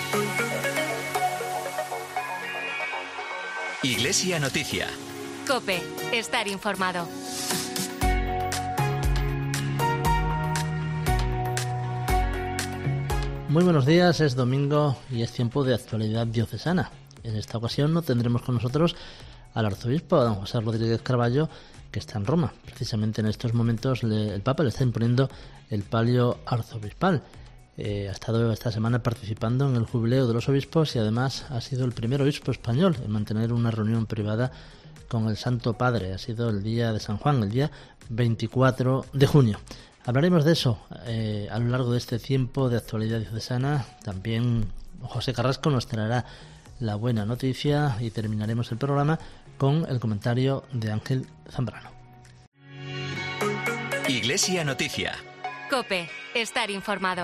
Iglesia Noticia. COPE. Estar informado. Muy buenos días, es domingo y es tiempo de actualidad diocesana. En esta ocasión no tendremos con nosotros al arzobispo don José Rodríguez Carballo, que está en Roma. Precisamente en estos momentos el Papa le está imponiendo el palio arzobispal. Ha estado esta semana participando en el jubileo de los obispos y además ha sido el primer obispo español en mantener una reunión privada con el Santo Padre. Ha sido el día de San Juan, el día 24 de junio. Hablaremos de eso a lo largo de este tiempo de actualidad diocesana. También José Carrasco nos traerá la buena noticia y terminaremos el programa con el comentario de Ángel Zambrano. Iglesia Noticia. COPE. Estar informado.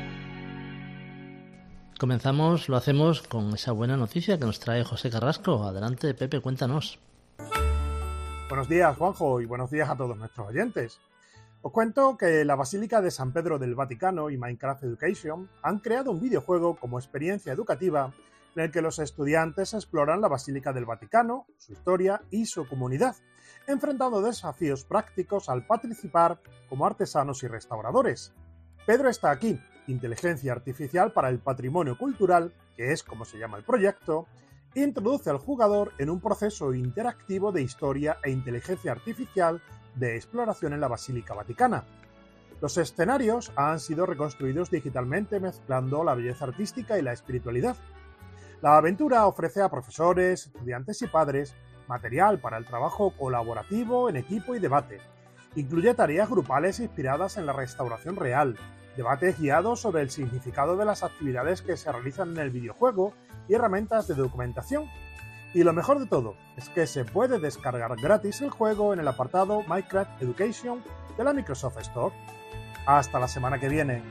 Comenzamos, lo hacemos con esa buena noticia que nos trae José Carrasco. Adelante, Pepe, cuéntanos. Buenos días, Juanjo, y buenos días a todos nuestros oyentes. Os cuento que la Basílica de San Pedro del Vaticano y Minecraft Education han creado un videojuego como experiencia educativa en el que los estudiantes exploran la Basílica del Vaticano, su historia y su comunidad, enfrentando desafíos prácticos al participar como artesanos y restauradores. Pedro está aquí, Inteligencia Artificial para el Patrimonio Cultural, que es como se llama el proyecto, introduce al jugador en un proceso interactivo de historia e inteligencia artificial de exploración en la Basílica Vaticana. Los escenarios han sido reconstruidos digitalmente mezclando la belleza artística y la espiritualidad. La aventura ofrece a profesores, estudiantes y padres material para el trabajo colaborativo en equipo y debate. Incluye tareas grupales inspiradas en la restauración real, debates guiados sobre el significado de las actividades que se realizan en el videojuego y herramientas de documentación. Y lo mejor de todo es que se puede descargar gratis el juego en el apartado Minecraft Education de la Microsoft Store. Hasta la semana que viene.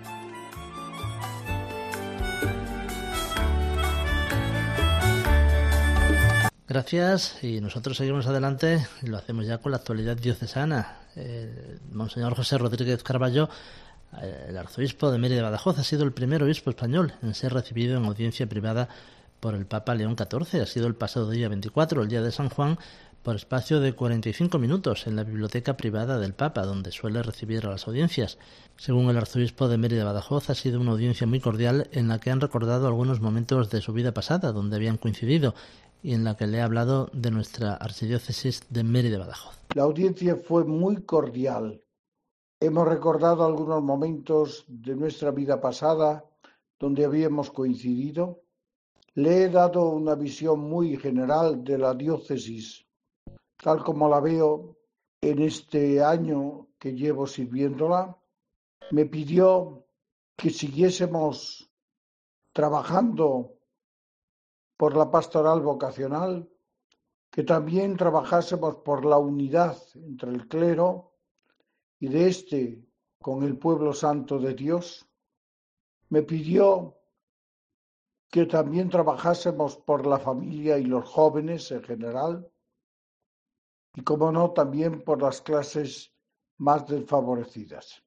Gracias, y nosotros seguimos adelante y lo hacemos ya con la actualidad diocesana. Monseñor José Rodríguez Carballo, el arzobispo de Mérida de Badajoz, ha sido el primer obispo español en ser recibido en audiencia privada por el Papa León XIV. Ha sido el pasado día 24, el día de San Juan, por espacio de 45 minutos en la biblioteca privada del Papa, donde suele recibir a las audiencias. Según el arzobispo de Mérida de Badajoz, ha sido una audiencia muy cordial en la que han recordado algunos momentos de su vida pasada, donde habían coincidido, y en la que le ha hablado de nuestra archidiócesis de Mérida de Badajoz. La audiencia fue muy cordial. Hemos recordado algunos momentos de nuestra vida pasada donde habíamos coincidido. Le he dado una visión muy general de la diócesis, tal como la veo en este año que llevo sirviéndola. Me pidió que siguiésemos trabajando por la pastoral vocacional, que también trabajásemos por la unidad entre el clero y de este con el pueblo santo de Dios. Me pidió que también trabajásemos por la familia y los jóvenes en general, y como no, también por las clases más desfavorecidas.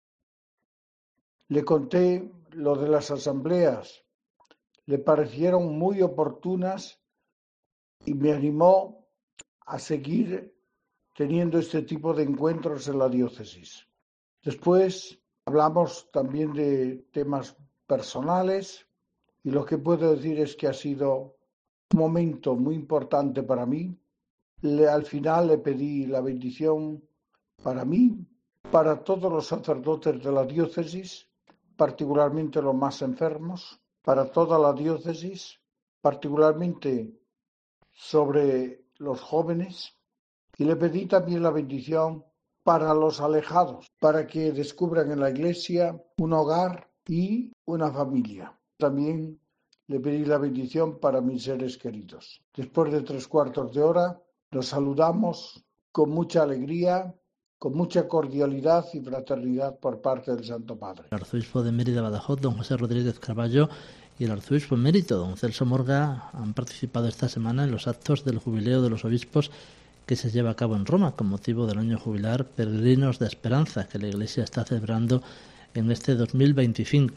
Le conté lo de las asambleas, le parecieron muy oportunas y me animó a seguir teniendo este tipo de encuentros en la diócesis. Después hablamos también de temas personales y lo que puedo decir es que ha sido un momento muy importante para mí. Al final le pedí la bendición para mí, para todos los sacerdotes de la diócesis, particularmente los más enfermos, para toda la diócesis, particularmente sobre los jóvenes, y le pedí también la bendición para los alejados, para que descubran en la iglesia un hogar y una familia. También le pedí la bendición para mis seres queridos. Después de 3/4 de hora, nos saludamos con mucha alegría, con mucha cordialidad y fraternidad por parte del Santo Padre. El arzobispo de Mérida Badajoz, don José Rodríguez Carballo, y el arzobispo emérito, don Celso Morga, han participado esta semana en los actos del jubileo de los obispos que se lleva a cabo en Roma con motivo del año jubilar Peregrinos de Esperanza, que la Iglesia está celebrando en este 2025.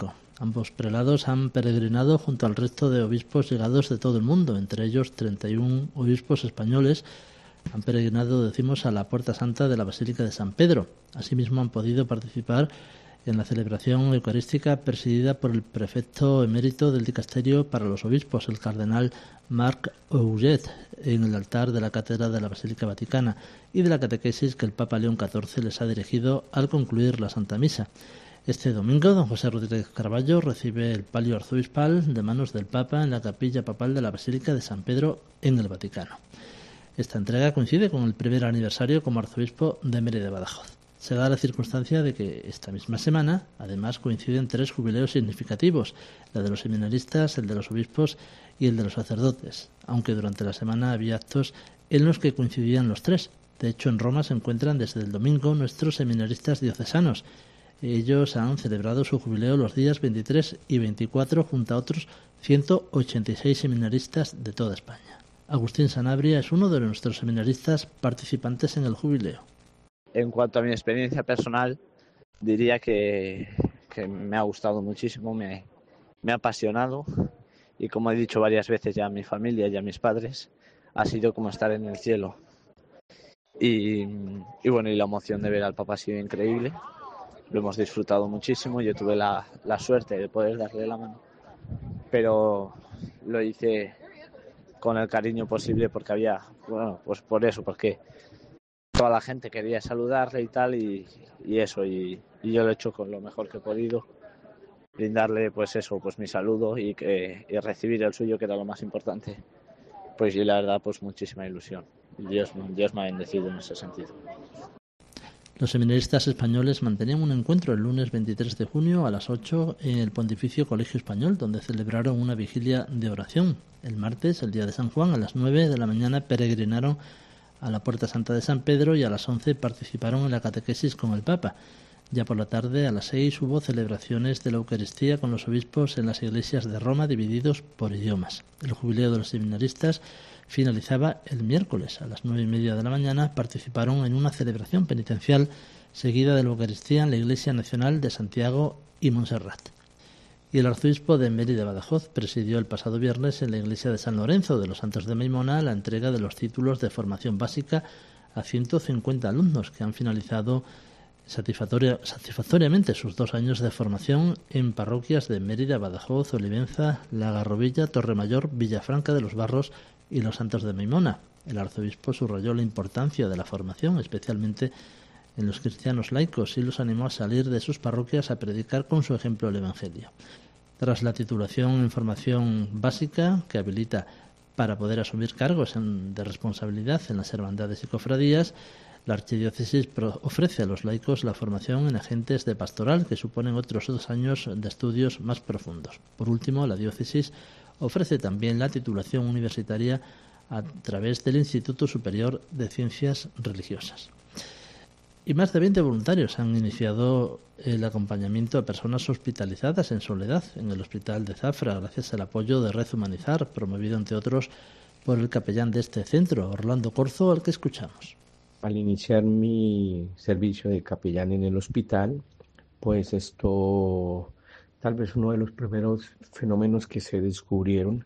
Ambos prelados han peregrinado junto al resto de obispos llegados de todo el mundo, entre ellos 31 obispos españoles. Han peregrinado, decimos, a la Puerta Santa de la Basílica de San Pedro. Asimismo, han podido participar en la celebración eucarística presidida por el prefecto emérito del Dicasterio para los Obispos, el cardenal Marc Auget, en el altar de la cátedra de la Basílica Vaticana, y de la catequesis que el Papa León XIV les ha dirigido al concluir la Santa Misa. Este domingo, don José Rodríguez Carballo recibe el palio arzobispal de manos del Papa en la capilla papal de la Basílica de San Pedro en el Vaticano. Esta entrega coincide con el primer aniversario como arzobispo de Mérida de Badajoz. Se da la circunstancia de que esta misma semana, además, coinciden 3 jubileos significativos, la de los seminaristas, el de los obispos y el de los sacerdotes, aunque durante la semana había actos en los que coincidían los 3. De hecho, en Roma se encuentran desde el domingo nuestros seminaristas diocesanos. Ellos han celebrado su jubileo los días 23 y 24 junto a otros 186 seminaristas de toda España. Agustín Sanabria es uno de nuestros seminaristas participantes en el jubileo. En cuanto a mi experiencia personal, diría que me ha gustado muchísimo, me ha apasionado y, como he dicho varias veces ya a mi familia y a mis padres, ha sido como estar en el cielo. Y bueno, y la emoción de ver al Papa ha sido increíble, lo hemos disfrutado muchísimo. Yo tuve la suerte de poder darle la mano, pero lo hice con el cariño posible porque había, bueno, pues por eso, porque toda la gente quería saludarle y tal, y eso, y yo lo he hecho con lo mejor que he podido, brindarle pues eso, pues mi saludo y recibir el suyo, que era lo más importante. Pues y la verdad, pues muchísima ilusión. Dios me ha bendecido en ese sentido. Los seminaristas españoles mantenían un encuentro el lunes 23 de junio a las 8 en el Pontificio Colegio Español, donde celebraron una vigilia de oración. El martes, el día de San Juan, a las 9 de la mañana peregrinaron a la Puerta Santa de San Pedro y a las 11 participaron en la catequesis con el Papa. Ya por la tarde, a las 6, hubo celebraciones de la Eucaristía con los obispos en las iglesias de Roma divididos por idiomas. El jubileo de los seminaristas finalizaba el miércoles. A las 9:30 de la mañana participaron en una celebración penitencial seguida de la Eucaristía en la Iglesia Nacional de Santiago y Montserrat. Y el arzobispo de Mérida Badajoz presidió el pasado viernes en la iglesia de San Lorenzo de los Santos de Maimona la entrega de los títulos de formación básica a 150 alumnos que han finalizado satisfactoriamente sus 2 años de formación en parroquias de Mérida, Badajoz, Olivenza, La Garrovilla, Torremayor, Villafranca de los Barros y los Santos de Maimona. El arzobispo subrayó la importancia de la formación, especialmente en los cristianos laicos, y los animó a salir de sus parroquias a predicar con su ejemplo el Evangelio. Tras la titulación en formación básica, que habilita para poder asumir cargos de responsabilidad en las hermandades y cofradías, la Archidiócesis ofrece a los laicos la formación en agentes de pastoral, que suponen otros 2 años de estudios más profundos. Por último, la diócesis ofrece también la titulación universitaria a través del Instituto Superior de Ciencias Religiosas. Y más de 20 voluntarios han iniciado el acompañamiento a personas hospitalizadas en soledad en el Hospital de Zafra, gracias al apoyo de Red Humanizar, promovido entre otros por el capellán de este centro, Orlando Corzo, al que escuchamos. Al iniciar mi servicio de capellán en el hospital, pues esto tal vez uno de los primeros fenómenos que se descubrieron,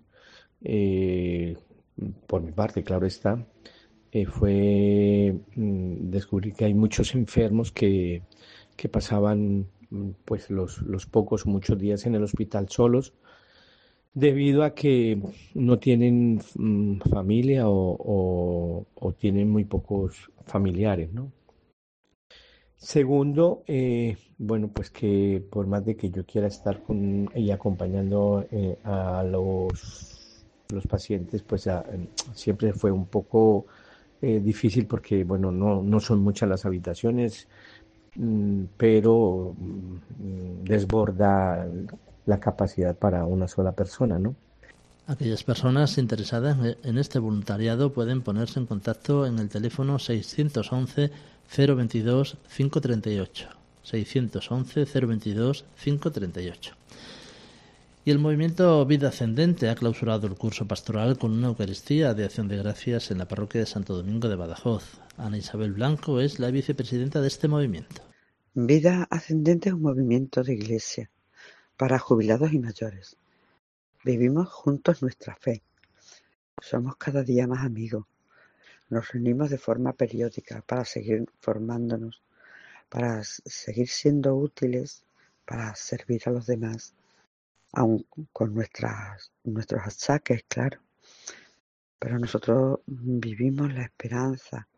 por mi parte, claro está, fue descubrir que hay muchos enfermos que pasaban pues los pocos o muchos días en el hospital solos, debido a que no tienen familia o tienen muy pocos familiares, ¿no? Segundo, bueno, pues que por más de que yo quiera estar con y acompañando a los pacientes, pues siempre fue un poco difícil porque, bueno, no son muchas las habitaciones, pero desborda la capacidad para una sola persona, ¿no? Aquellas personas interesadas en este voluntariado pueden ponerse en contacto en el teléfono 611 022 538. 611 022 538. Y el movimiento Vida Ascendente ha clausurado el curso pastoral con una Eucaristía de Acción de Gracias en la parroquia de Santo Domingo de Badajoz. Ana Isabel Blanco es la vicepresidenta de este movimiento. Vida Ascendente es un movimiento de iglesia para jubilados y mayores. Vivimos juntos nuestra fe. Somos cada día más amigos. Nos reunimos de forma periódica para seguir formándonos, para seguir siendo útiles, para servir a los demás, aun con nuestros achaques, claro. Pero nosotros vivimos la esperanza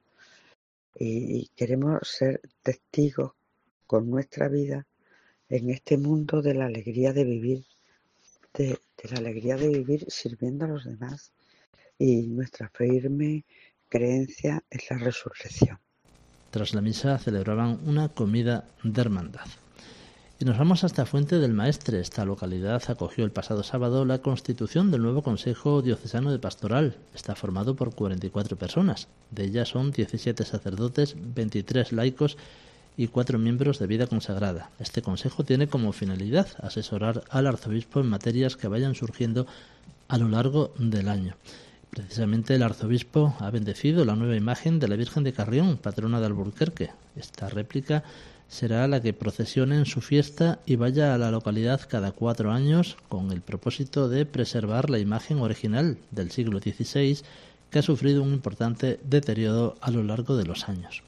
y queremos ser testigos con nuestra vida en este mundo de la alegría de vivir, de la alegría de vivir sirviendo a los demás. Y nuestra firme creencia es la resurrección. Tras la misa celebraban una comida de hermandad. Y nos vamos hasta Fuente del Maestre. Esta localidad acogió el pasado sábado la constitución del nuevo Consejo Diocesano de Pastoral. Está formado por 44 personas. De ellas son 17 sacerdotes, 23 laicos y 4 miembros de vida consagrada. Este consejo tiene como finalidad asesorar al arzobispo en materias que vayan surgiendo a lo largo del año. Precisamente el arzobispo ha bendecido la nueva imagen de la Virgen de Carrión, patrona de Alburquerque. Esta réplica será la que procesione en su fiesta y vaya a la localidad cada 4 años con el propósito de preservar la imagen original del siglo XVI que ha sufrido un importante deterioro a lo largo de los años.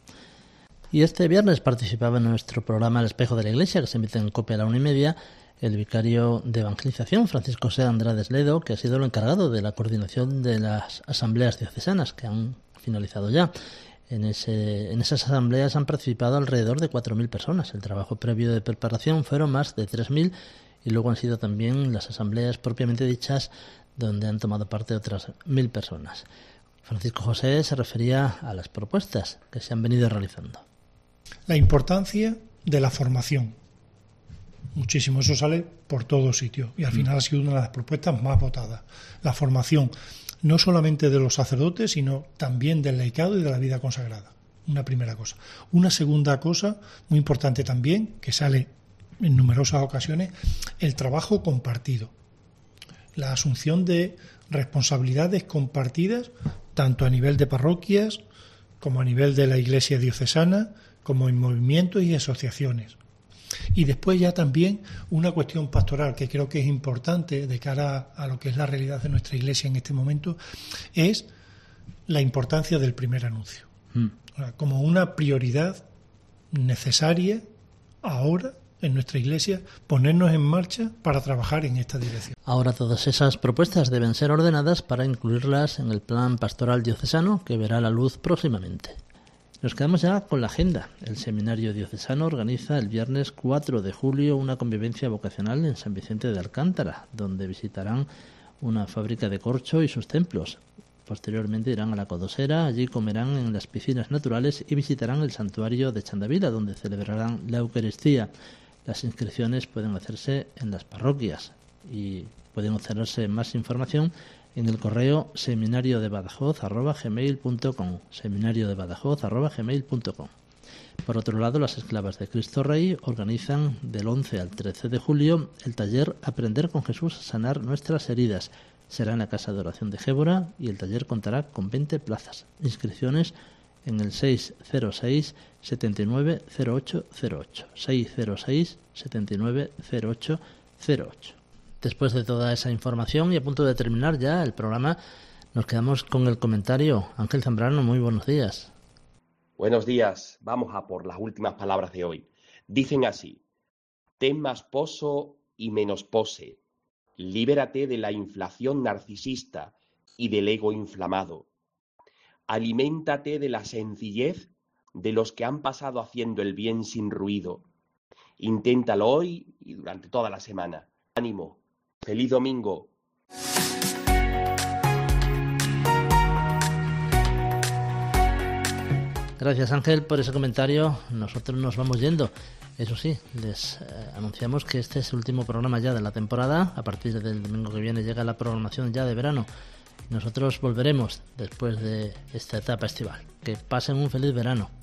Y este viernes participaba en nuestro programa El Espejo de la Iglesia, que se emite en COPE a la 1:30, el vicario de evangelización, Francisco José Andrades Ledo, que ha sido el encargado de la coordinación de las asambleas diocesanas, que han finalizado ya. En esas asambleas han participado alrededor de 4.000 personas. El trabajo previo de preparación fueron más de 3.000 y luego han sido también las asambleas propiamente dichas donde han tomado parte otras 1.000 personas. Francisco José se refería a las propuestas que se han venido realizando. La importancia de la formación. Muchísimo, eso sale por todos sitios y al final ha sido una de las propuestas más votadas. La formación, no solamente de los sacerdotes, sino también del laicado y de la vida consagrada. Una primera cosa. Una segunda cosa muy importante también, que sale en numerosas ocasiones, el trabajo compartido. La asunción de responsabilidades compartidas, tanto a nivel de parroquias, como a nivel de la Iglesia diocesana, como en movimientos y asociaciones. Y después ya también una cuestión pastoral que creo que es importante de cara a lo que es la realidad de nuestra Iglesia en este momento, es la importancia del primer anuncio. Como una prioridad necesaria ahora en nuestra Iglesia, ponernos en marcha para trabajar en esta dirección. Ahora todas esas propuestas deben ser ordenadas para incluirlas en el plan pastoral diocesano que verá la luz próximamente. Nos quedamos ya con la agenda. El Seminario Diocesano organiza el viernes 4 de julio una convivencia vocacional en San Vicente de Alcántara, donde visitarán una fábrica de corcho y sus templos. Posteriormente irán a la Codosera, allí comerán en las piscinas naturales y visitarán el santuario de Chandavila, donde celebrarán la Eucaristía. Las inscripciones pueden hacerse en las parroquias y pueden obtenerse más información en el correo seminariodebadajoz@gmail.com, seminariodebadajoz@gmail.com. Por otro lado, las Esclavas de Cristo Rey organizan del 11 al 13 de julio el taller Aprender con Jesús a sanar nuestras heridas. Será en la Casa de Oración de Gébora y el taller contará con 20 plazas. Inscripciones en el 606 79 0808, 606 79 0808. Después de toda esa información y a punto de terminar ya el programa, nos quedamos con el comentario. Ángel Zambrano, muy buenos días. Buenos días. Vamos a por las últimas palabras de hoy. Dicen así: ten más poso y menos pose. Libérate de la inflación narcisista y del ego inflamado. Aliméntate de la sencillez de los que han pasado haciendo el bien sin ruido. Inténtalo hoy y durante toda la semana. Ánimo. ¡Feliz domingo! Gracias, Ángel, por ese comentario. Nosotros nos vamos yendo. Eso sí, les anunciamos que este es el último programa ya de la temporada. A partir del domingo que viene llega la programación ya de verano. Nosotros volveremos después de esta etapa estival. Que pasen un feliz verano.